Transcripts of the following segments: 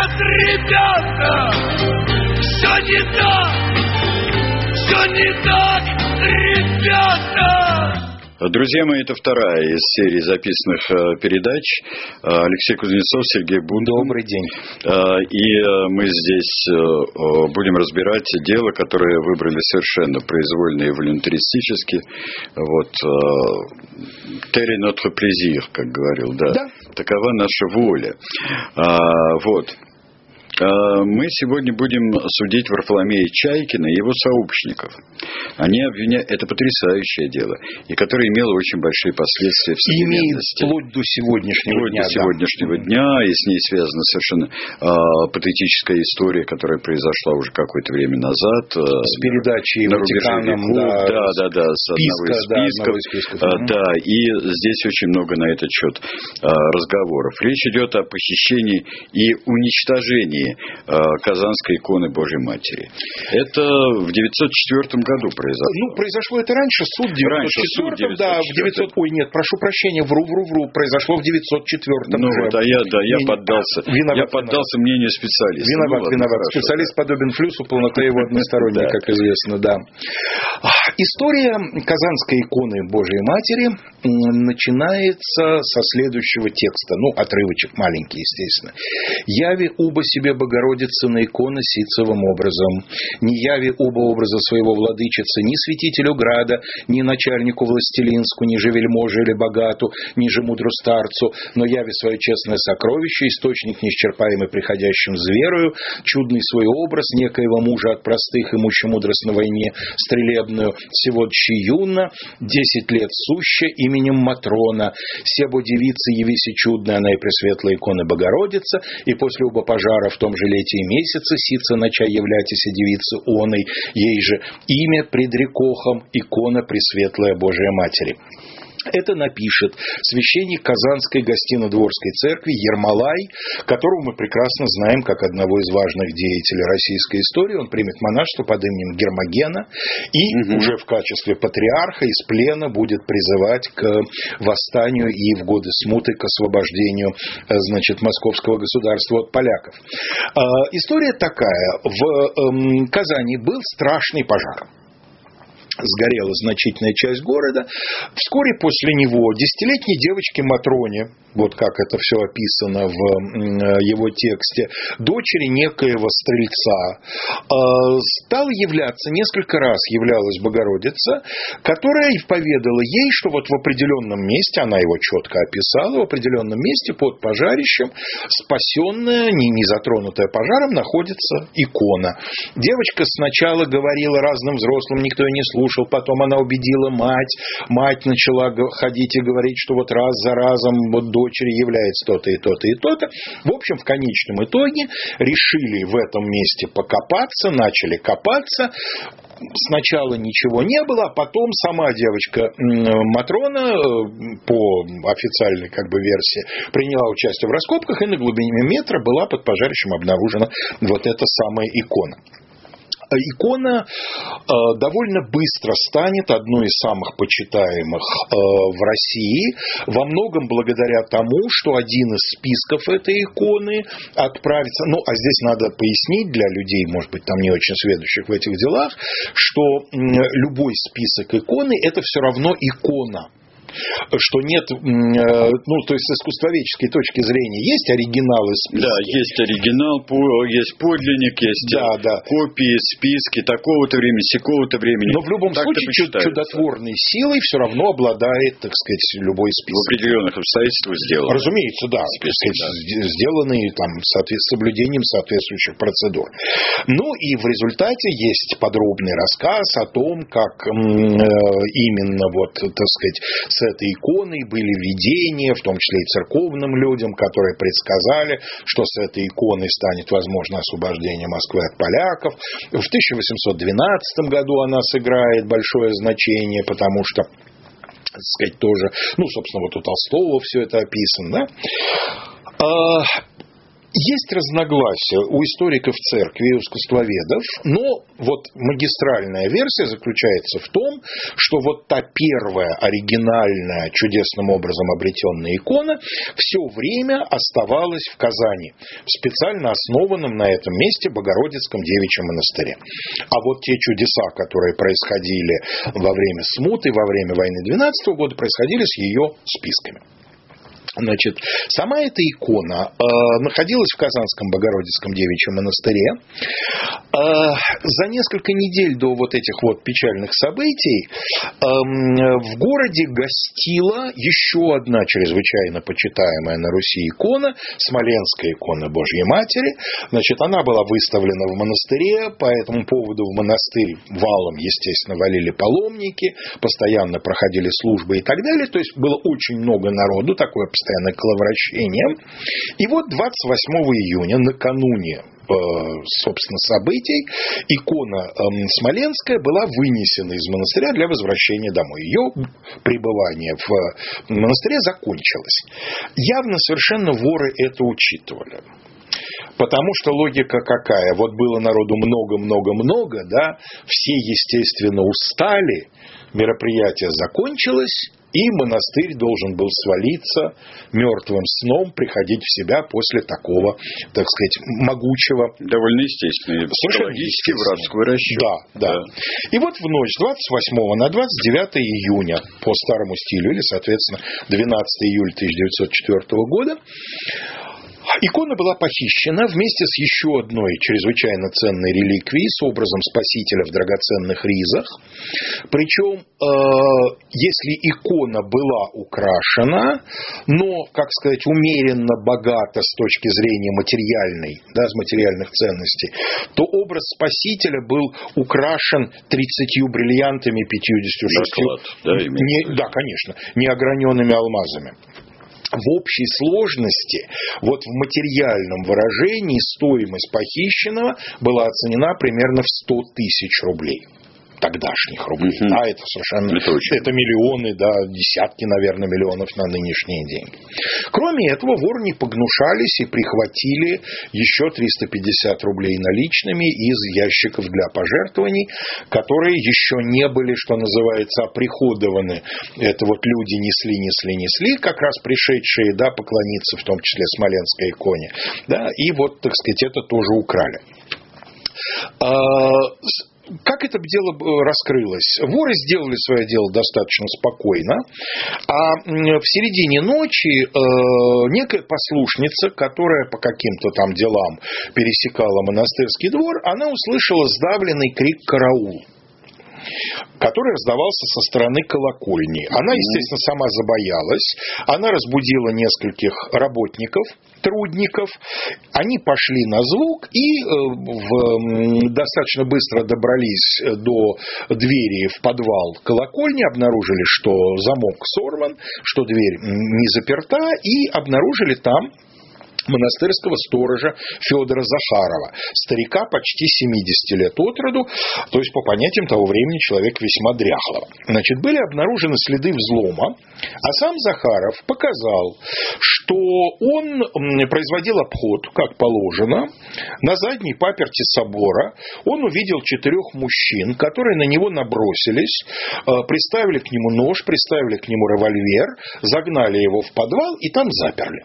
нет, ребята! Все не так, ребята! Друзья мои, это вторая из серии записанных передач. Алексей Кузнецов, Сергей Бунтман. Добрый день. И мы здесь будем разбирать дело, которое выбрали совершенно произвольно и волюнтаристически. Вот. «Terre notre plaisir», как говорил, да. Такова наша воля. Вот. Мы сегодня будем судить Варфоломея Чайкина и его сообщников. Они обвиняют... Это потрясающее дело, и которое имело очень большие последствия в современности. Вплоть до сегодняшнего дня. И с ней связана совершенно патетическая история, которая произошла уже какое-то время назад. С передачей Ватиканом, с одного из списков. Да, и здесь очень много на этот счет разговоров. Речь идет о похищении и уничтожении Казанской иконы Божьей Матери. Это в 904 году произошло. Ну, произошло это раньше, суд в 904, да, в 900... Ой, нет, прошу прощения, вру, произошло в 904. Ну вот, я поддался. Я поддался мнению специалиста. Виноват. Специалист подобен флюсу, полнота его односторонняя, как известно, да. История Казанской иконы Божьей Матери начинается со следующего текста, отрывочек маленький, естественно. «Яви уба себе Богородица на икона ситцевым образом, не яви оба образа своего владычицы ни святителю града, ни начальнику властелинску, ни же вельможе или богату, ни же мудру старцу, но яви свое честное сокровище, источник неисчерпаемый приходящим с верою, чудный свой образ некоего мужа от простых, имущий мудрость на войне, стрелебную, всего юна, 10 лет суща, именем Матрона, себо девицы явиси чудная, она и пресветлая икона Богородица, и после оба пожара в том же лете и месяце сица нача являйтеся девицы оной, ей же имя предрекохом, икона Пресветлая Божия Матери». Это напишет священник Казанской Гостино-Дворской церкви Ермолай, которого мы прекрасно знаем как одного из важных деятелей российской истории. Он примет монашество под именем Гермогена и уже в качестве патриарха из плена будет призывать к восстанию и в годы смуты к освобождению, московского государства от поляков. История такая. В Казани был страшный пожар. Сгорела значительная часть города. Вскоре после него 10-летней девочке Матроне, вот как это все описано в его тексте, дочери некоего стрельца, стала являться, несколько раз являлась Богородица, которая поведала ей, что вот в определенном месте, она его четко описала, в определенном месте под пожарищем, спасенная, не затронутая пожаром, находится икона. Девочка сначала говорила разным взрослым, никто ее не слушал. Потом она убедила мать. Мать начала ходить и говорить, что вот раз за разом вот дочери является то-то и то-то и то-то. В общем, в конечном итоге решили в этом месте покопаться, начали копаться. Сначала ничего не было, а потом сама девочка Матрона по официальной версии приняла участие в раскопках, и на глубине метра была под пожарищем обнаружена вот эта самая икона. Икона довольно быстро станет одной из самых почитаемых в России, во многом благодаря тому, что один из списков этой иконы отправится, а здесь надо пояснить для людей, может быть, там не очень сведущих в этих делах, что любой список иконы – это все равно икона. Что нет, то есть с искусствоведческой точки зрения есть оригиналы списки. Да, есть оригинал, есть подлинник, есть копии, списки такого-то времени, сякого-то времени. Но в любом случае чудотворной силой все равно обладает, любой список. В определенных обстоятельствах сделаны. Разумеется, да. Сделанные с соблюдением соответствующих процедур. И в результате есть подробный рассказ о том, как именно с этой иконой были видения, в том числе и церковным людям, которые предсказали, что с этой иконой станет возможно освобождение Москвы от поляков. В 1812 году она сыграет большое значение, потому что, тоже, собственно, вот у Толстого все это описано, да? Есть разногласия у историков церкви и у искусствоведов, но вот магистральная версия заключается в том, что вот та первая оригинальная, чудесным образом обретенная икона все время оставалась в Казани, в специально основанном на этом месте Богородицком девичьем монастыре. А вот те чудеса, которые происходили во время смуты, во время войны 12 года, происходили с ее списками. Значит, сама эта икона находилась в Казанском Богородицком девичьем монастыре. За несколько недель до вот этих вот печальных событий в городе гостила еще одна чрезвычайно почитаемая на Руси икона, Смоленская икона Божьей Матери. Значит, она была выставлена в монастыре, по этому поводу в монастырь валом, естественно, валили паломники, постоянно проходили службы и так далее. То есть было очень много народу, такое постоянное коловращение. И вот 28 июня, накануне, собственно, событий, икона Смоленская была вынесена из монастыря для возвращения домой. Ее пребывание в монастыре закончилось. Явно совершенно воры это учитывали. Потому что логика какая? Вот было народу много-много-много, да, все, естественно, устали, мероприятие закончилось, и монастырь должен был свалиться мертвым сном, приходить в себя после такого, так сказать, могучего... Довольно естественно. Психологический вражеский расчет. Да. И вот в ночь с 28 на 29 июня по старому стилю, или, соответственно, 12 июля 1904 года, икона была похищена вместе с еще одной чрезвычайно ценной реликвией с образом Спасителя в драгоценных ризах. Причем, если икона была украшена, но, как сказать, умеренно богата с точки зрения материальной, да, с материальных ценностей, то образ Спасителя был украшен 30 бриллиантами, 56... Да, конечно, неограненными алмазами. В общей сложности, вот в материальном выражении, стоимость похищенного была оценена примерно в 100 тысяч рублей. Тогдашних рублей. Да, это совершенно... Это миллионы, да, десятки, наверное, миллионов на нынешние деньги. Кроме этого, воры не погнушались и прихватили еще 350 рублей наличными из ящиков для пожертвований, которые еще не были, что называется, оприходованы. Это вот люди несли, как раз пришедшие, да, поклониться, в том числе Смоленской иконе. Да, и вот, так сказать, это тоже украли. Как это дело раскрылось? Воры сделали свое дело достаточно спокойно, а в середине ночи некая послушница, которая по каким-то там делам пересекала монастырский двор, она услышала сдавленный крик «караул», который раздавался со стороны колокольни. Она, естественно, сама забоялась. Она разбудила нескольких работников, трудников. Они пошли на звук и достаточно быстро добрались до двери в подвал колокольни, обнаружили, что замок сорван, что дверь не заперта, и обнаружили там монастырского сторожа Федора Захарова, старика почти 70 лет от роду, то есть, по понятиям того времени, человек весьма дряхлого. Значит, были обнаружены следы взлома, а сам Захаров показал, что он производил обход, как положено, на задней паперти собора. Он увидел 4 мужчин, которые на него набросились, приставили к нему нож, приставили к нему револьвер, загнали его в подвал и там заперли.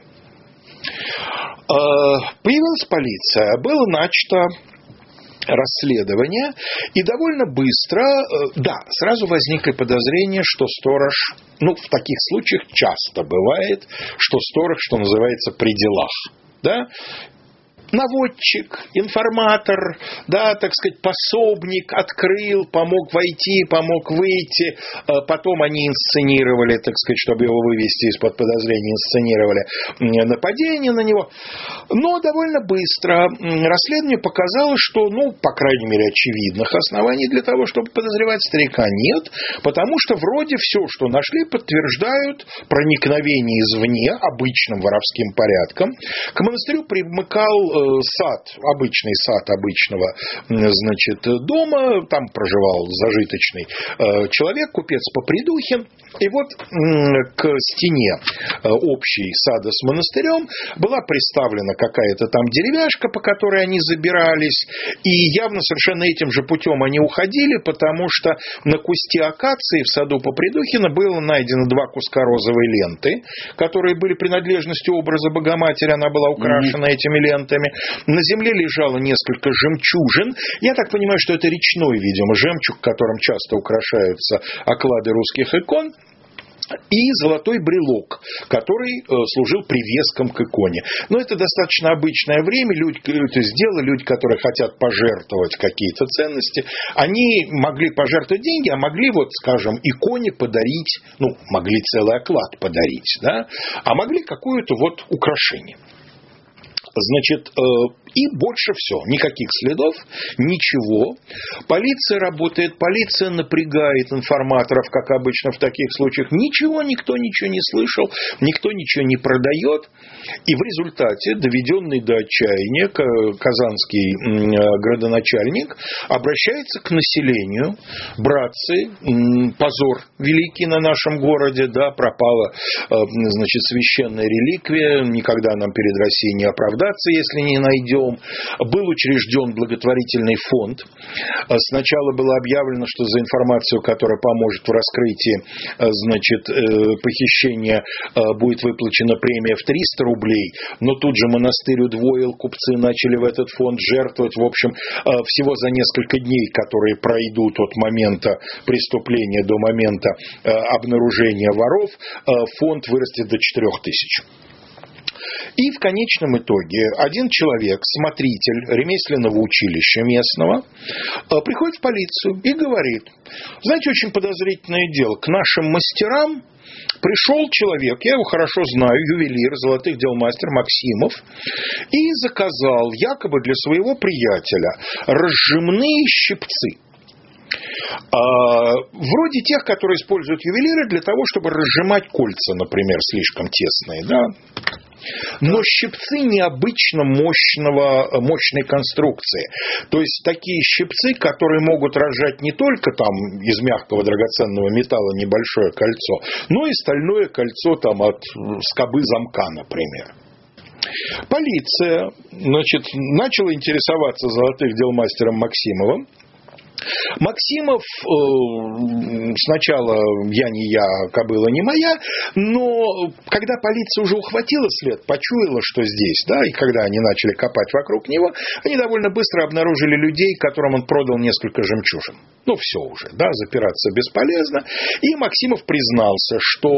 Появилась полиция, было начато расследование, и довольно быстро, сразу возникло подозрение, что сторож, в таких случаях часто бывает, что сторож, что называется, при делах, да, наводчик, информатор, да, так сказать, пособник, открыл, помог войти, помог выйти, потом они инсценировали, так сказать, чтобы его вывести из-под подозрения, инсценировали нападение на него. Но довольно быстро расследование показало, что, по крайней мере, очевидных оснований для того, чтобы подозревать старика, нет, потому что вроде все, что нашли, подтверждают проникновение извне обычным воровским порядком. К монастырю примыкал сад, обычный сад обычного, значит, дома, там проживал зажиточный человек, купец Попридухин, и вот к стене общей сада с монастырем была приставлена какая-то там деревяшка, по которой они забирались, и явно совершенно этим же путем они уходили, потому что на кусте акации в саду Попридухина было найдено 2 куска розовой ленты, которые были принадлежностью образа Богоматери, она была украшена этими лентами. На земле лежало несколько жемчужин. Я так понимаю, что это речной, видимо, жемчуг, которым часто украшаются оклады русских икон. И золотой брелок, который служил привеском к иконе. Но это достаточно обычное время. Люди, которые хотят пожертвовать какие-то ценности, они могли пожертвовать деньги, а могли, вот, скажем, иконе подарить, могли целый оклад подарить, да, а могли какое-то вот украшение. Значит, и больше все. Никаких следов, ничего. Полиция работает, полиция напрягает информаторов, как обычно в таких случаях. Ничего, никто ничего не слышал, никто ничего не продает. И в результате, доведенный до отчаяния, казанский градоначальник обращается к населению. Братцы, позор великий на нашем городе, да, пропала, значит, священная реликвия, никогда нам перед Россией не оправдаться, если не найдем. Был учрежден благотворительный фонд. Сначала было объявлено, что за информацию, которая поможет в раскрытии, значит, похищения, будет выплачена премия в 300 рублей, но тут же монастырь удвоил, купцы начали в этот фонд жертвовать. В общем, всего за несколько дней, которые пройдут от момента преступления до момента обнаружения воров, фонд вырастет до 4000. И в конечном итоге один человек, смотритель ремесленного училища местного, приходит в полицию и говорит: знаете, очень подозрительное дело, к нашим мастерам пришел человек, я его хорошо знаю, ювелир, золотых дел мастер Максимов, и заказал якобы для своего приятеля разжимные щипцы. Вроде тех, которые используют ювелиры для того, чтобы разжимать кольца, например, слишком тесные, да? Но щипцы необычно мощной конструкции. То есть такие щипцы, которые могут разжать не только там из мягкого драгоценного металла небольшое кольцо, но и стальное кольцо там от скобы замка, например. Полиция, значит, начала интересоваться золотых дел мастером Максимовым. Максимов сначала я не я, кобыла не моя, но когда полиция уже ухватила след, почуяла, что здесь, да, и когда они начали копать вокруг него, они довольно быстро обнаружили людей, которым он продал несколько жемчужин. Все уже, да, запираться бесполезно. И Максимов признался, что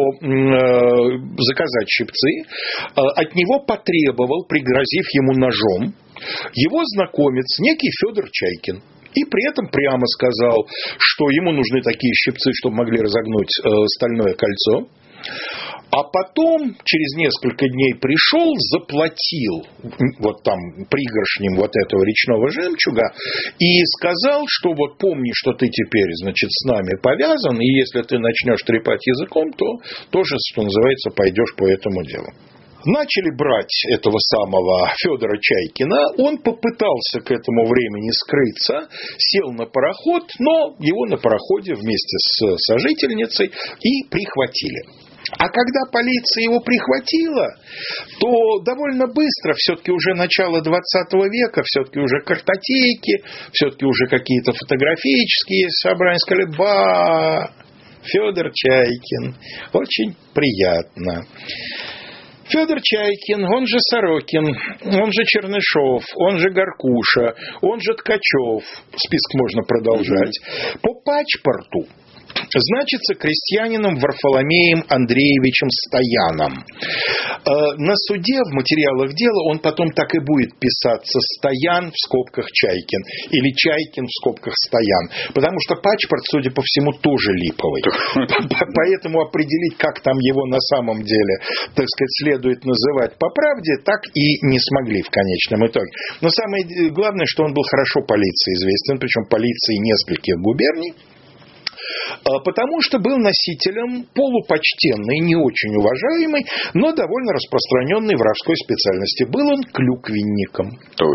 заказать щипцы от него потребовал, пригрозив ему ножом, его знакомец, некий Федор Чайкин. И при этом прямо сказал, что ему нужны такие щипцы, чтобы могли разогнуть стальное кольцо. А потом, через несколько дней пришел, заплатил вот там пригоршнем вот этого речного жемчуга и сказал, что вот помни, что ты теперь, значит, с нами повязан, и если ты начнешь трепать языком, то тоже, что называется, пойдешь по этому делу. Начали брать этого самого Федора Чайкина, он попытался к этому времени скрыться, сел на пароход, но его на пароходе вместе с сожительницей и прихватили. А когда полиция его прихватила, то довольно быстро, все-таки уже начало 20 века, все-таки уже картотеки, все-таки уже какие-то фотографические собрания, сказали: Федор Чайкин, очень приятно. Федор Чайкин, он же Сорокин, он же Чернышов, он же Горкуша, он же Ткачев, список можно продолжать, по паспорту значится крестьянином Варфоломеем Андреевичем Стояном. На суде в материалах дела он потом так и будет писаться: Стоян в скобках Чайкин или Чайкин в скобках Стоян, потому что паспорт, судя по всему, тоже липовый. Поэтому определить, как там его на самом деле, так сказать, следует называть по правде, так и не смогли в конечном итоге. Но самое главное, что он был хорошо полиции известен, причем полиции нескольких губерний. потому что был носителем полупочтенной, не очень уважаемой, но довольно распространенной воровской специальности. Был он клюквенником.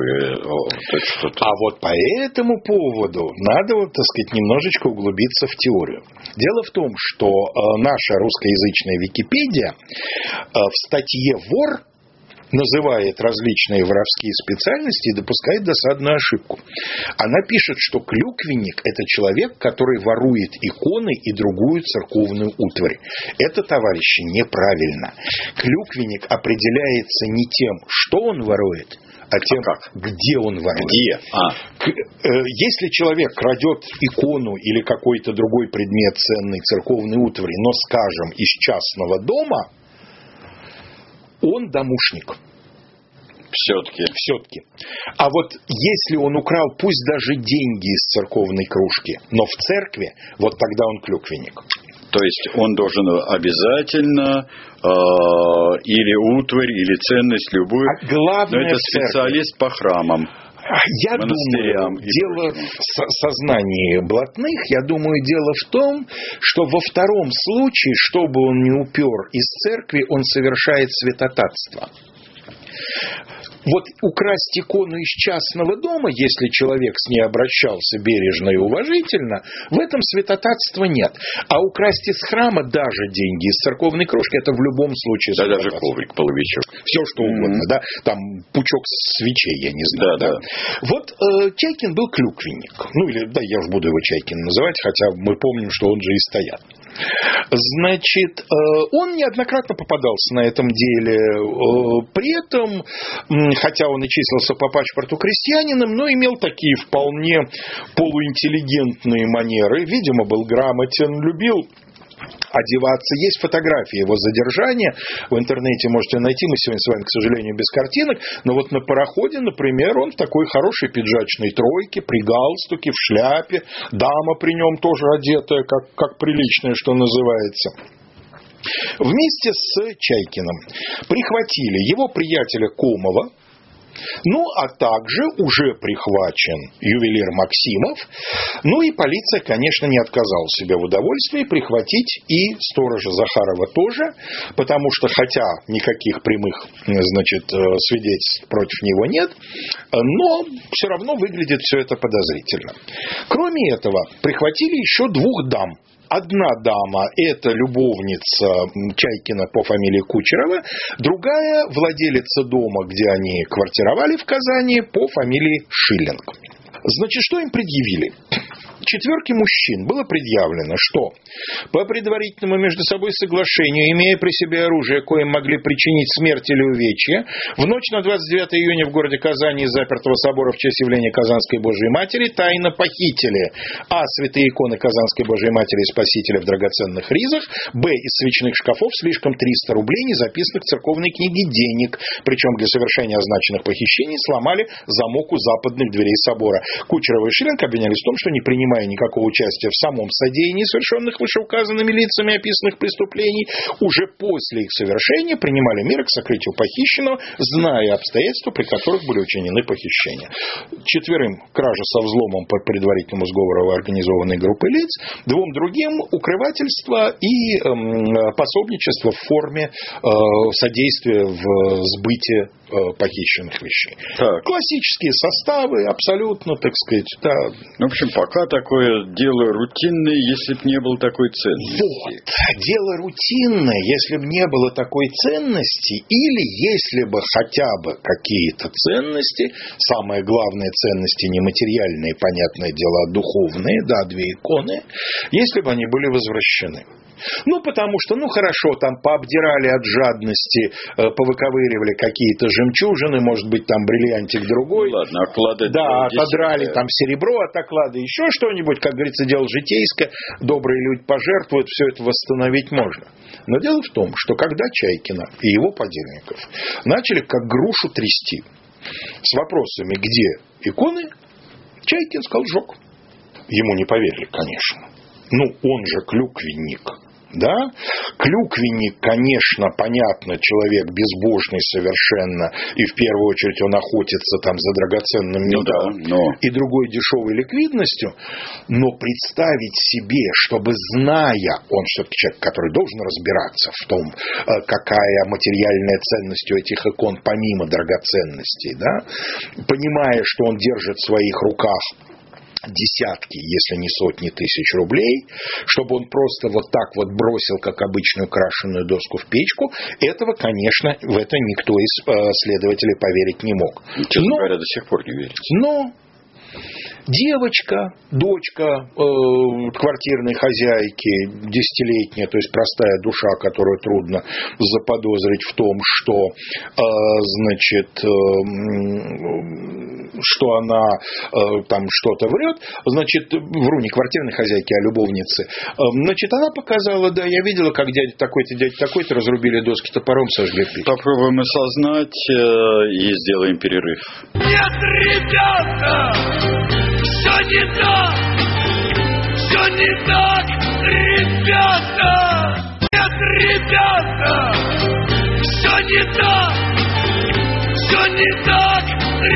А вот по этому поводу надо, так сказать, немножечко углубиться в теорию. Дело в том, что наша русскоязычная Википедия в статье «Вор» называет различные воровские специальности и допускает досадную ошибку. Она пишет, что клюквенник – это человек, который ворует иконы и другую церковную утварь. Это, товарищи, неправильно. Клюквенник определяется не тем, что он ворует, а тем, где он ворует. Если человек крадет икону или какой-то другой предмет ценной церковной утвари, но, скажем, из частного дома, он домушник. Все-таки. А вот если он украл пусть даже деньги из церковной кружки, но в церкви, вот тогда он клюквенник. То есть он должен обязательно или утварь, или ценность любую. А главное, но это специалист по храмам. Я думаю, дело в сознании блатных, я думаю, дело в том, что во втором случае, что бы он ни упер из церкви, он совершает святотатство. Вот украсть икону из частного дома, если человек с ней обращался бережно и уважительно, в этом святотатства нет. А украсть из храма даже деньги из церковной кружки, это в любом случае святотатство. Да, даже коврик, половичок. Все, что угодно, да, там пучок свечей, я не знаю. Да. Вот Чайкин был клюквенник. Ну, или, да, я уж буду его Чайкин называть, хотя мы помним, что он же и стоят. Значит, он неоднократно попадался на этом деле. При этом, хотя он и числился по паспорту крестьянином, но имел такие вполне полуинтеллигентные манеры. Видимо, был грамотен, любил одеваться. Есть фотографии его задержания. В интернете можете найти. Мы сегодня с вами, к сожалению, без картинок. Но вот на пароходе, например, он в такой хорошей пиджачной тройке, при галстуке, в шляпе. Дама при нем тоже одетая, как приличная, что называется. Вместе с Чайкиным прихватили его приятеля Комова, ну, а также уже прихвачен ювелир Максимов. Ну, и полиция, конечно, не отказала себе в удовольствии прихватить и сторожа Захарова тоже, потому что, хотя никаких прямых, значит, свидетельств против него нет, но все равно выглядит все это подозрительно. Кроме этого, прихватили еще двух дам. Одна дама – это любовница Чайкина по фамилии Кучерова, другая – владелица дома, где они квартировали в Казани, по фамилии Шиллинг. Значит, что им предъявили? Четверке мужчин было предъявлено, что по предварительному между собой соглашению, имея при себе оружие, коим могли причинить смерть или увечье, в ночь на 29 июня в городе Казани из запертого собора в честь явления Казанской Божией Матери тайно похитили святые иконы Казанской Божией Матери и Спасителя в драгоценных ризах, из свечных шкафов слишком 300 рублей, не записанных в церковной книге денег, причем для совершения означенных похищений сломали замок у западных дверей собора. Кучерова и Шиллинг обвинялись в том, что не принимая никакого участия в самом содеянии совершенных вышеуказанными лицами описанных преступлений, уже после их совершения принимали меры к сокрытию похищенного, зная обстоятельства, при которых были учинены похищения. Четверым кража со взломом по предварительному сговору организованной группы лиц, двум другим укрывательство и пособничество в форме содействия в сбыте похищенных вещей. Так. Классические составы, абсолютно, так сказать, да. В общем, пока такое дело рутинное, если бы не было такой ценности. Вот. Дело рутинное, если бы не было такой ценности, или если бы хотя бы какие-то ценности, самое главное ценности нематериальные, понятное дело, а духовные, да, две иконы, если бы они были возвращены. Ну, потому что, хорошо, там пообдирали от жадности, повыковыривали какие-то жемчужины, может быть, там бриллиантик другой. Ладно, оклады. Да, отодрали там серебро от оклада, еще что-нибудь, как говорится, дело житейское, добрые люди пожертвуют, все это восстановить можно. Но дело в том, что когда Чайкина и его подельников начали как грушу трясти с вопросами, где иконы, Чайкин сказал: сжег. Ему не поверили, конечно. Он же клюквенник. да? Клюквенник, конечно, понятно, человек безбожный совершенно, и в первую очередь он охотится там за драгоценным металлом и другой дешевой ликвидностью, но представить себе, чтобы, зная, он все-таки человек, который должен разбираться в том, какая материальная ценность у этих икон помимо драгоценностей, да, понимая, что он держит в своих руках десятки, если не сотни тысяч рублей, чтобы он просто вот так вот бросил, как обычную крашеную доску в печку, этого, конечно, в это никто из следователей поверить не мог. Честно говоря, до сих пор не верит. Но девочка, дочка квартирной хозяйки, десятилетняя, то есть простая душа, которую трудно заподозрить в том, что, значит, что она там что-то врет, значит, вру, не квартирной хозяйки, а любовницы, значит, она показала, да, я видела, как дядя такой-то разрубили доски топором, сожгли печь. Попробуем осознать и сделаем перерыв. Нет, ребята! Все не так! Все не так, ребята! Нет, ребята! Все не так! Все не так,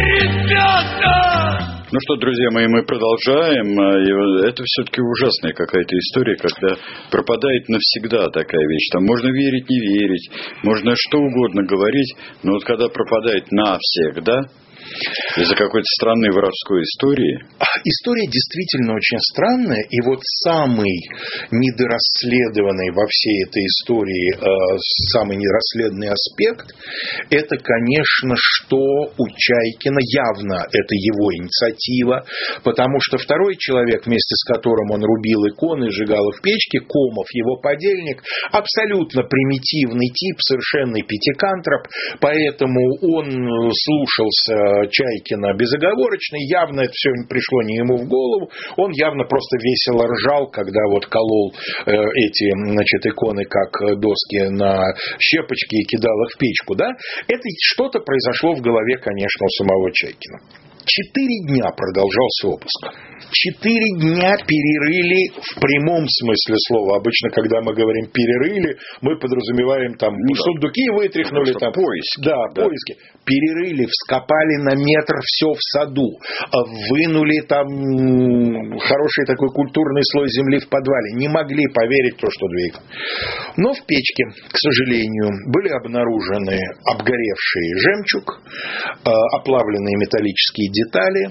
ребята! Ну что, друзья мои, мы продолжаем. И это все-таки ужасная какая-то история, когда пропадает навсегда такая вещь. Там можно верить, не верить, можно что угодно говорить, но вот когда пропадает навсегда, из-за какой-то странной воровской истории. История действительно очень странная. И вот самый недорасследованный во всей этой истории, самый недорасследованный аспект, это, конечно, что у Чайкина явно это его инициатива, потому что второй человек, вместе с которым он рубил иконы, сжигал их в печке, Комов, его подельник, абсолютно примитивный тип, совершенный пятикантроп, поэтому он слушался Чайкина безоговорочно, явно это все пришло не ему в голову, он явно просто весело ржал, когда вот колол эти, значит, иконы как доски на щепочки и кидал их в печку, да, это что-то произошло в голове, конечно, у самого Чайкина. 4 дня продолжался обыск. 4 дня перерыли в прямом смысле слова. Обычно, когда мы говорим перерыли, мы подразумеваем там сундуки вытряхнули, там поиски. Да, поиски. Перерыли, вскопали на метр все в саду, вынули там хороший такой культурный слой земли в подвале. Не могли поверить в то, что двигается. Но в печке, к сожалению, были обнаружены обгоревший жемчуг, оплавленные металлические детали,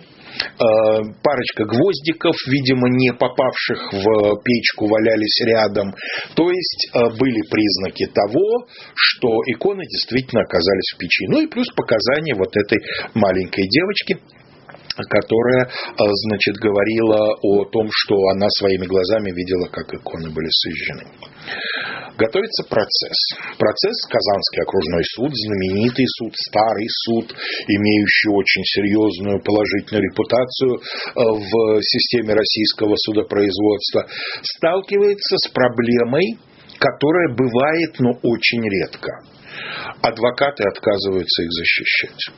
парочка гвоздиков, видимо, не попавших в печку, валялись рядом. То есть были признаки того, что иконы действительно оказались в печи. Ну и плюс показания вот этой маленькой девочки, которая, значит, говорила о том, что она своими глазами видела, как иконы были сожжены. Готовится процесс. Процесс Казанский окружной суд, знаменитый суд, старый суд, имеющий очень серьезную положительную репутацию в системе российского судопроизводства, сталкивается с проблемой, которая бывает, но очень редко. Адвокаты отказываются их защищать.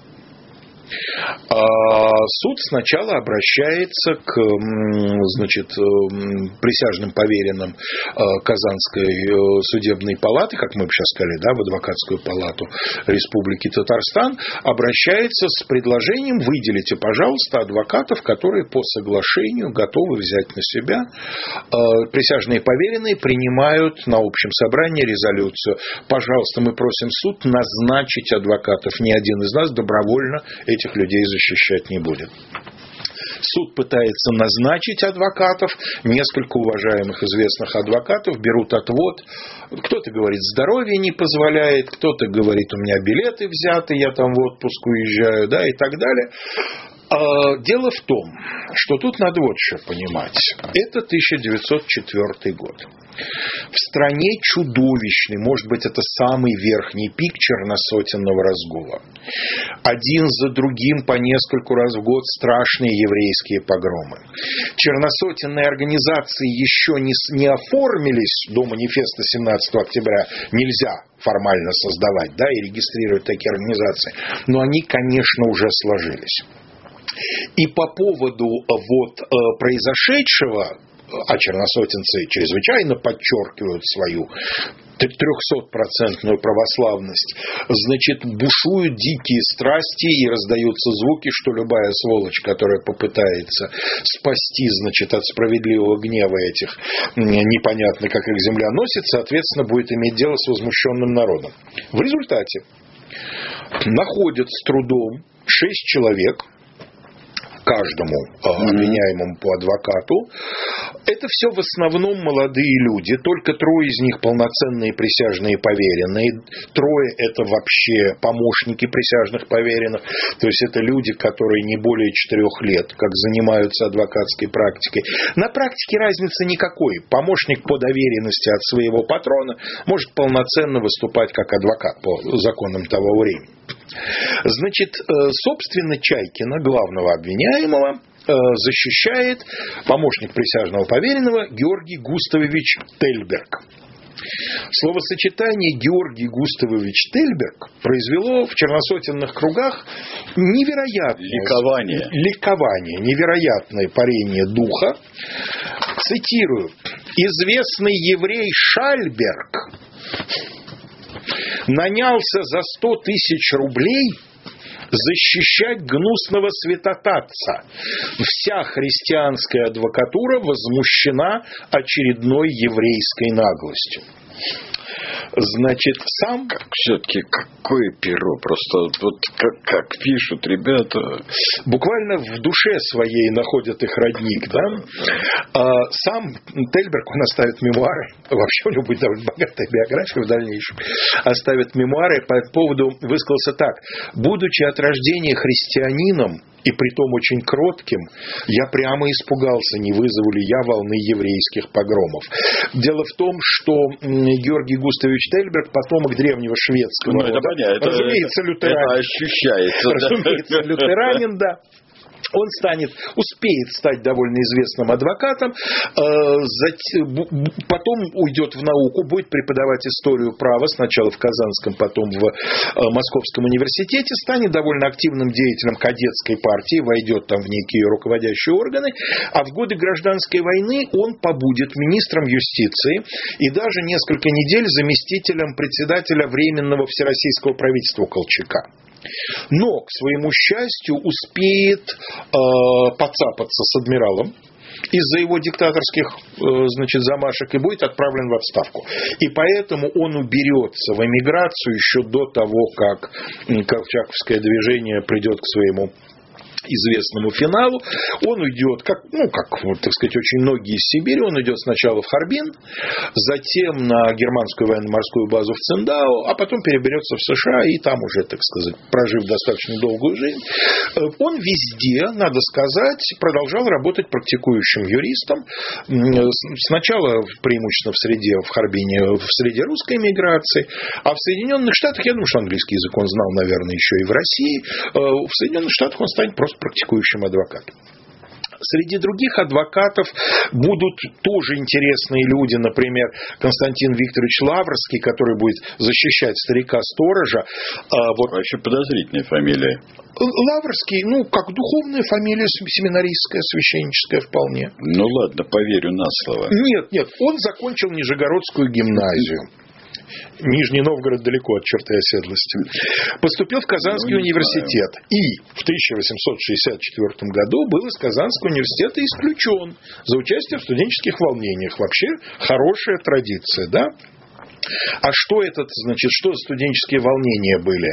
Суд сначала обращается к, значит, присяжным поверенным Казанской судебной палаты, как мы бы сейчас сказали, да, в адвокатскую палату Республики Татарстан, обращается с предложением: выделите, пожалуйста, адвокатов, которые по соглашению готовы взять на себя. Присяжные поверенные принимают на общем собрании резолюцию: пожалуйста, мы просим суд назначить адвокатов. Ни один из нас добровольно этих людей защищать не будет. Суд пытается назначить адвокатов, несколько уважаемых известных адвокатов берут отвод. Кто-то говорит, здоровье не позволяет, кто-то говорит, у меня билеты взяты, я там в отпуск уезжаю, да, и так далее. Дело в том, что тут надо вот что понимать. Это 1904 год. В стране чудовищный, может быть, это самый верхний пик черносотенного разгула. Один за другим по нескольку раз в год страшные еврейские погромы. Черносотенные организации еще не оформились до манифеста 17 октября. Нельзя формально создавать, да, и регистрировать такие организации. Но они, конечно, уже сложились. И по поводу вот произошедшего а черносотенцы чрезвычайно подчеркивают свою 300% православность, значит, бушуют дикие страсти и раздаются звуки, что любая сволочь, которая попытается спасти, значит, от справедливого гнева этих непонятно, как их земля носит, соответственно, будет иметь дело с возмущенным народом. В результате находят с трудом 6 человек, каждому обвиняемому по адвокату. Это все в основном молодые люди, только 3 из них полноценные присяжные поверенные, 3 это вообще помощники присяжных поверенных, то есть это люди, которые не более 4 лет, как занимаются адвокатской практикой. На практике разницы никакой. Помощник по доверенности от своего патрона может полноценно выступать как адвокат по законам того времени. Значит, собственно, Чайкина, главного обвиняемого, защищает помощник присяжного поверенного Георгий Густавович Тельберг. Словосочетание Георгий Густавович Тельберг произвело в черносотенных кругах невероятное ликование, невероятное парение духа. Цитирую: «Известный еврей Шальберг нанялся за 100 000 рублей защищать гнусного святотатца. Вся христианская адвокатура возмущена очередной еврейской наглостью». Значит, сам... Все-таки какое перо, просто вот как пишут ребята. Буквально в душе своей находят их родник, да? Сам Тельберг, он оставит мемуары, вообще у него будет довольно богатая биография в дальнейшем, оставит мемуары, по этому поводу высказался так: «Будучи от рождения христианином, и притом очень кротким, я прямо испугался, не вызову ли я волны еврейских погромов». Дело в том, что Георгий Густавович Тельберг потомок древнего шведского рода. Разумеется, лютеранин. Это ощущается. Разумеется, лютеранин, да. Он успеет стать довольно известным адвокатом, потом уйдет в науку, будет преподавать историю права, сначала в Казанском, потом в Московском университете, станет довольно активным деятелем кадетской партии, войдет там в некие руководящие органы, а в годы Гражданской войны он побудет министром юстиции и даже несколько недель заместителем председателя Временного всероссийского правительства Колчака. Но, к своему счастью, успеет подцапаться с адмиралом из-за его диктаторских, значит, замашек и будет отправлен в отставку. И поэтому он уберется в эмиграцию еще до того, как колчаковское движение придет к своему известному финалу. Он уйдет, как, так сказать, очень многие из Сибири, он идет сначала в Харбин, затем на германскую военно-морскую базу в Циндао, а потом переберется в США и там уже, так сказать, прожив достаточно долгую жизнь, он везде, надо сказать, продолжал работать практикующим юристом. Сначала преимущественно в Харбине, в среде русской эмиграции, а в Соединенных Штатах, я думаю, что английский язык он знал, наверное, еще и в России, в Соединенных Штатах он станет просто практикующим адвокатом. Среди других адвокатов будут тоже интересные люди, например, Константин Викторович Лаврский, который будет защищать старика-сторожа. Вообще подозрительная фамилия. Лаврский, как духовная фамилия, семинаристская, священническая вполне. Ну ладно, поверю на слово. Нет, он закончил Нижегородскую гимназию. Нижний Новгород далеко от черты оседлости. Поступил в Казанский университет. И в 1864 году был из Казанского университета исключен за участие в студенческих волнениях. Вообще хорошая традиция, да? А что это, значит, что за студенческие волнения были?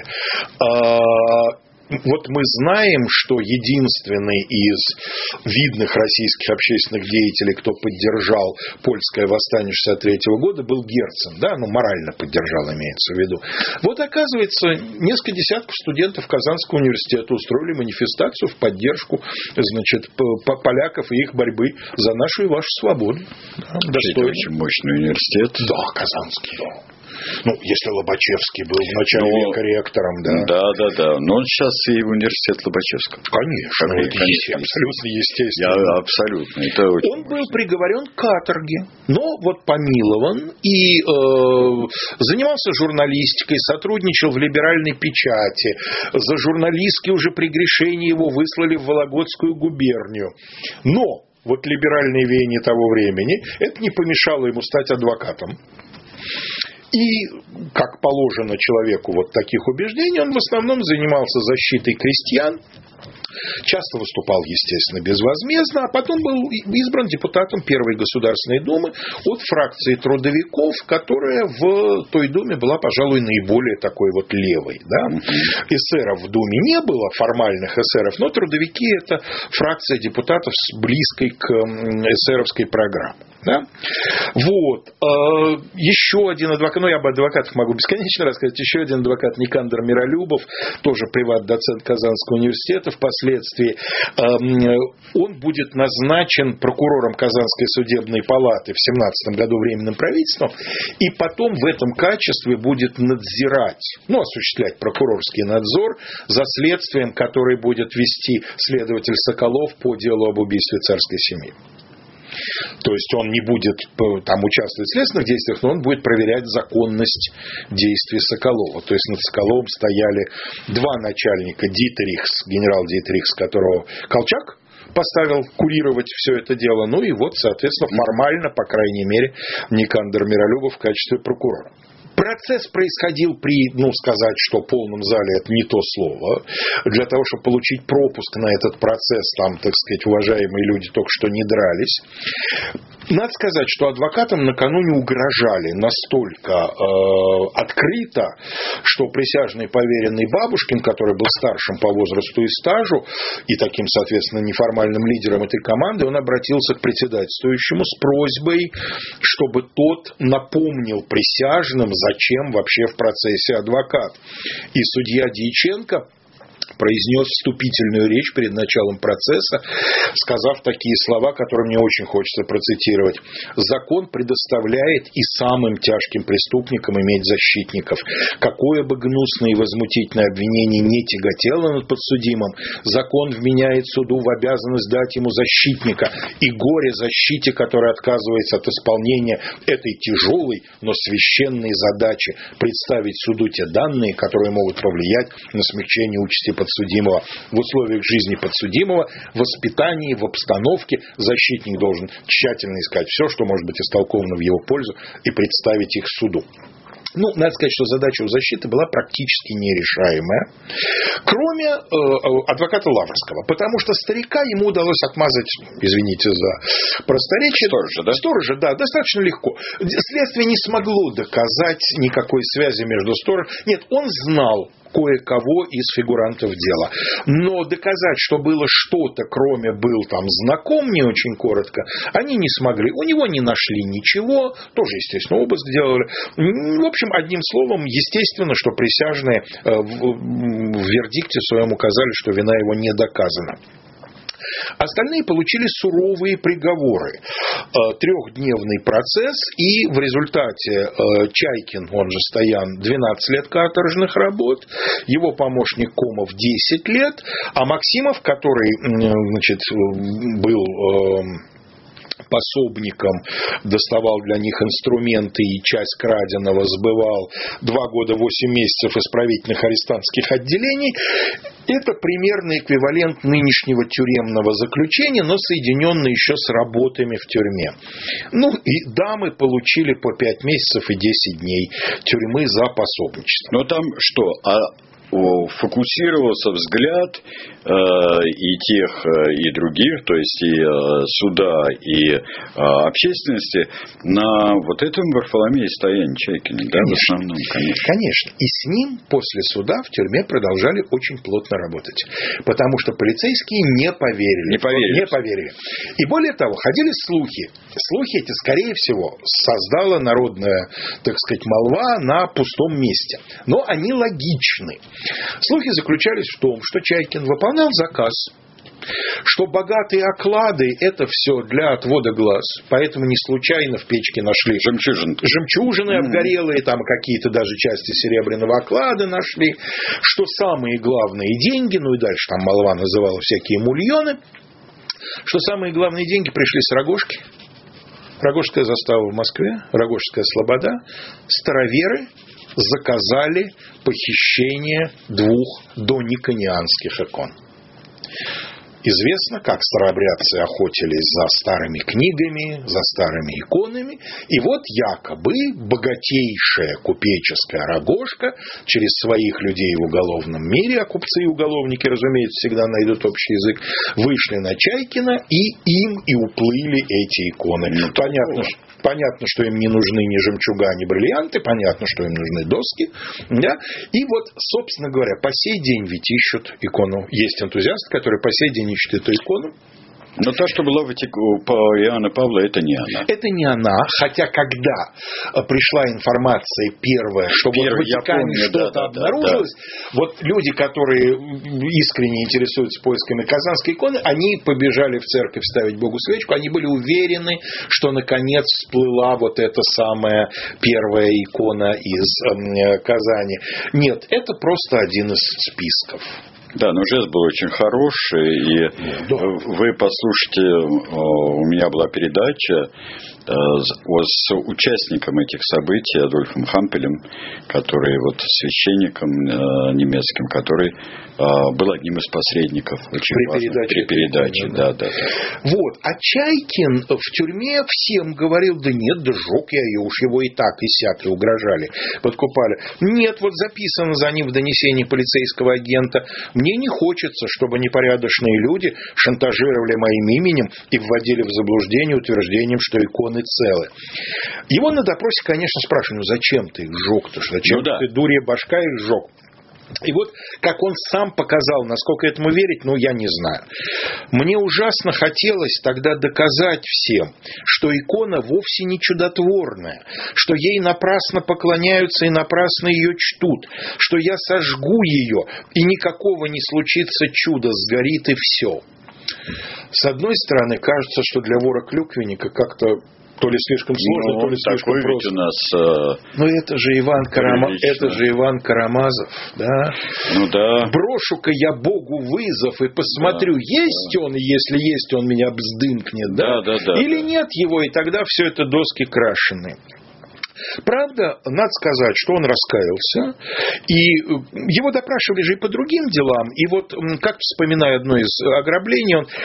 Вот мы знаем, что единственный из видных российских общественных деятелей, кто поддержал польское восстание 1963 года, был Герцен. Да? Морально поддержал, имеется в виду. Вот, оказывается, несколько десятков студентов Казанского университета устроили манифестацию в поддержку, значит, поляков и их борьбы за нашу и вашу свободу. Это очень мощный университет. Да, Казанский, да. Если Лобачевский был в начале века ректором, да. Да. Но он сейчас и в университет Лобачевского. Конечно, это абсолютно естественно. Абсолютно. Это очень он был приговорен к каторге, но помилован и занимался журналистикой, сотрудничал в либеральной печати. За журналистские уже прегрешения его выслали в Вологодскую губернию. Но вот либеральные веяния того времени, это не помешало ему стать адвокатом. И, как положено человеку вот таких убеждений, он в основном занимался защитой крестьян, часто выступал, естественно, безвозмездно, а потом был избран депутатом Первой Государственной Думы от фракции трудовиков, которая в той Думе была, пожалуй, наиболее такой вот левой. Да? Эсеров в Думе не было, формальных эсеров, но трудовики – это фракция депутатов с близкой к эсеровской программе. Да? Вот. Еще один адвокат, я об адвокатах могу бесконечно рассказать, еще один адвокат Никандр Миролюбов, тоже приват-доцент Казанского университета впоследствии, он будет назначен прокурором Казанской судебной палаты в 2017 году временным правительством, и потом в этом качестве будет надзирать, осуществлять прокурорский надзор за следствием, которое будет вести следователь Соколов по делу об убийстве царской семьи. То есть он не будет там участвовать в следственных действиях, но он будет проверять законность действий Соколова. То есть над Соколовым стояли два начальника: Дитерихс, генерал Дитерихс, которого Колчак поставил курировать все это дело, и вот, соответственно, формально, по крайней мере, Никандр Миролюбов в качестве прокурора. Процесс происходил при, сказать, что в полном зале это не то слово. Для того, чтобы получить пропуск на этот процесс, там, так сказать, уважаемые люди только что не дрались. Надо сказать, что адвокатам накануне угрожали настолько открыто, что присяжный поверенный Бабушкин, который был старшим по возрасту и стажу, и таким, соответственно, неформальным лидером этой команды, он обратился к председательствующему с просьбой, чтобы тот напомнил присяжным, зачем вообще в процессе адвокат. И судья Дьяченко произнес вступительную речь перед началом процесса, сказав такие слова, которые мне очень хочется процитировать. «Закон предоставляет и самым тяжким преступникам иметь защитников. Какое бы гнусное и возмутительное обвинение не тяготело над подсудимым, закон вменяет суду в обязанность дать ему защитника, и горе защите, которая отказывается от исполнения этой тяжелой, но священной задачи представить суду те данные, которые могут повлиять на смягчение участи подсудимого. В условиях жизни подсудимого, в воспитании, в обстановке защитник должен тщательно искать все, что может быть истолковано в его пользу, и представить их суду». Надо сказать, что задача у защиты была практически нерешаемая, кроме адвоката Лаврского, потому что старика ему удалось отмазать, извините за просторечие, сторожа, да, достаточно легко. Следствие не смогло доказать никакой связи между сторожем. Нет, он знал кое-кого из фигурантов дела. Но доказать, что было что-то, кроме был там знаком, не очень коротко, они не смогли. У него не нашли ничего, тоже, естественно, обыск делали. В общем, одним словом, естественно, что присяжные в вердикте своем указали, что вина его не доказана. Остальные получили суровые приговоры. 3-дневный процесс, и в результате Чайкин, он же Стоян, 12 лет каторжных работ, его помощник Комов 10 лет, а Максимов, который, был пособником, доставал для них инструменты и часть краденого сбывал, 2 года 8 месяцев исправительных арестантских отделений. Это примерно эквивалент нынешнего тюремного заключения, но соединенный еще с работами в тюрьме. И дамы получили по 5 месяцев и 10 дней тюрьмы за пособничество. Но там что? Фокусировался взгляд и тех, и других, то есть и суда, и общественности на вот этом Варфоломее Стояне Чайкине, да, в основном, Конечно. И с ним после суда в тюрьме продолжали очень плотно работать, потому что полицейские не поверили. И более того, ходили слухи. Слухи эти, скорее всего, создала народная, так сказать, молва на пустом месте. Но они логичны. Слухи заключались в том, что Чайкин выполнял заказ, что богатые оклады – это все для отвода глаз, поэтому не случайно в печке нашли жемчужины обгорелые, там какие-то даже части серебряного оклада нашли, что самые главные деньги, и дальше там молва называла всякие мульоны, что самые главные деньги пришли с Рогожки. Рогожская застава в Москве, Рогожская слобода, староверы заказали похищение 2 дониконианских икон. Известно, как старообрядцы охотились за старыми книгами, за старыми иконами. И вот якобы богатейшая купеческая Рогожка через своих людей в уголовном мире, а купцы и уголовники, разумеется, всегда найдут общий язык, вышли на Чайкина, и им и уплыли эти иконы. Понятно, что им не нужны ни жемчуга, ни бриллианты, понятно, что им нужны доски. Да? И вот, собственно говоря, по сей день ведь ищут икону. Есть энтузиасты, которые по сей день ищут эту икону. Но та, что была у Иоанна Павла, это не она. Это не она, хотя когда пришла информация первая, что вот в Ватикане что-то обнаружилось, вот люди, которые искренне интересуются поисками Казанской иконы, они побежали в церковь ставить Богу свечку, они были уверены, что наконец всплыла вот эта самая первая икона из Казани. Нет, это просто один из списков. Да, но жест был очень хороший, и вы послушайте, у меня была передача с участником этих событий, Адольфом Хампелем, который вот священником немецким, который был одним из посредников при передаче. Да. Вот, а Чайкин в тюрьме всем говорил, да нет, да жег я ее, уж его и так, и сяк, и угрожали, подкупали. Нет, вот записано за ним в донесении полицейского агента, мне не хочется, чтобы непорядочные люди шантажировали моим именем и вводили в заблуждение утверждением, что иконы целы. Его на допросе, конечно, спрашивают, ну зачем ты их сжег-то? Зачем ты, дурья башка, их сжег? И вот, как он сам показал, насколько этому верить, я не знаю. Мне ужасно хотелось тогда доказать всем, что икона вовсе не чудотворная, что ей напрасно поклоняются и напрасно ее чтут, что я сожгу ее, и никакого не случится чуда, сгорит и все. С одной стороны, кажется, что для вора-клюквенника как-то то ли слишком сложно, то ли слишком просто. У нас, но это же Иван Карамазов, да? Ну да. Брошу-ка я Богу вызов и посмотрю, есть он, и если есть, он меня бздынкнет, да? Или нет его, и тогда все это доски крашены. Правда, надо сказать, что он раскаялся, и его допрашивали же и по другим делам. И вот, как вспоминая одно из ограблений, он,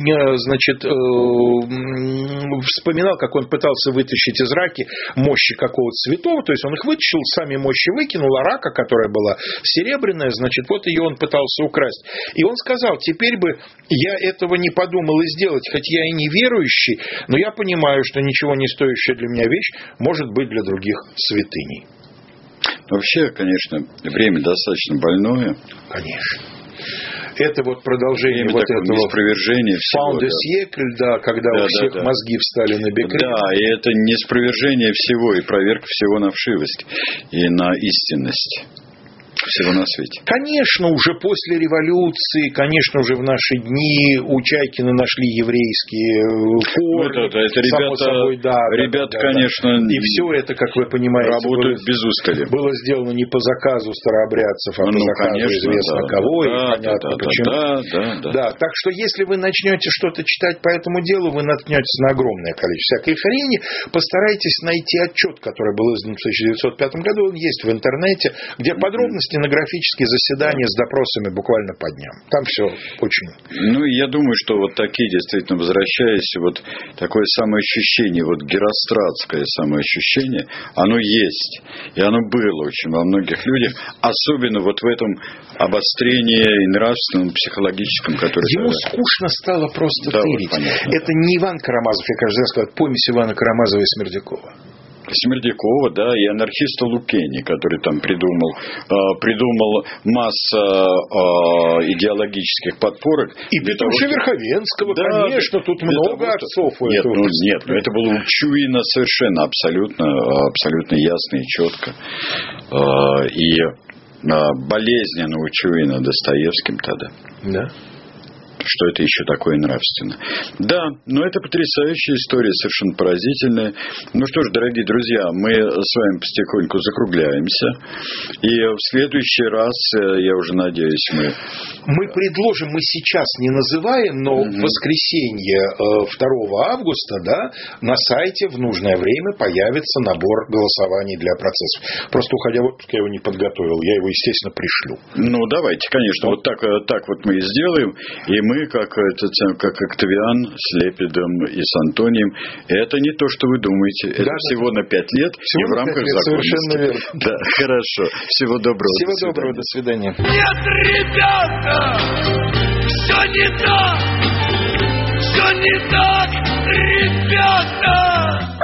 вспоминал, как он пытался вытащить из раки мощи какого-то святого, то есть он их вытащил, сами мощи выкинул, а рака, которая была серебряная, вот ее он пытался украсть. И он сказал, теперь бы я этого не подумал и сделать, хоть я и не верующий, но я понимаю, что ничего не стоящая для меня вещь может быть для других святыней. Вообще, конечно, время достаточно больное. Конечно. Это вот продолжение вот этого неспровержения всего. Когда у всех мозги встали на бекрень. Да, и это неспровержение всего, и проверка всего на вшивость и на истинность. Всего на свете. Конечно, уже после революции, конечно, уже в наши дни у Чайкина нашли еврейские корни. Ребята, конечно, и все это, как вы понимаете, работают без устали. Было сделано не по заказу старообрядцев, а по заказу известно кого, и понятно почему. Да, так что если вы начнете что-то читать по этому делу, вы наткнетесь на огромное количество всякой хрени. Постарайтесь найти отчет, который был издан в 1905 году, он есть в интернете, где подробности стенографические заседания с допросами буквально по дням. Там все очень... Я думаю, что вот такие, действительно, возвращаясь, вот такое самоощущение, вот геростратское самоощущение, оно есть. И оно было очень во многих людях, особенно вот в этом обострении и нравственном, психологическом, которое... Ему скучно стало просто тырить. Это не Иван Карамазов, я, кажется, сказал, помесь Ивана Карамазова и Смердякова. Смердякова, да, и анархиста Лукени, который там придумал массу идеологических подпорок. И Петруша Верховенского, конечно, тут много отцов. Нет, это было у Чуина совершенно абсолютно ясно и четко. И болезненно у Чуина Достоевским тогда. Да. Что это еще такое нравственное. Да, но это потрясающая история, совершенно поразительная. Ну что ж, дорогие друзья, мы с вами потихоньку закругляемся. И в следующий раз, я уже надеюсь, мы предложим, мы сейчас не называем, но в воскресенье 2 августа, на сайте в нужное время появится набор голосований для процессов. Просто уходя в отпуск, я его не подготовил. Я его, естественно, пришлю. Ну, давайте, конечно. Вот так вот мы и сделаем. И мы мы, как Октавиан с Лепидом и с Антонием, это не то, что вы думаете. Это всего на 5 лет и в рамках законности. Совершенно верно. Да, хорошо. Всего доброго. Всего доброго. До свидания. Нет, ребята, все не так, ребята.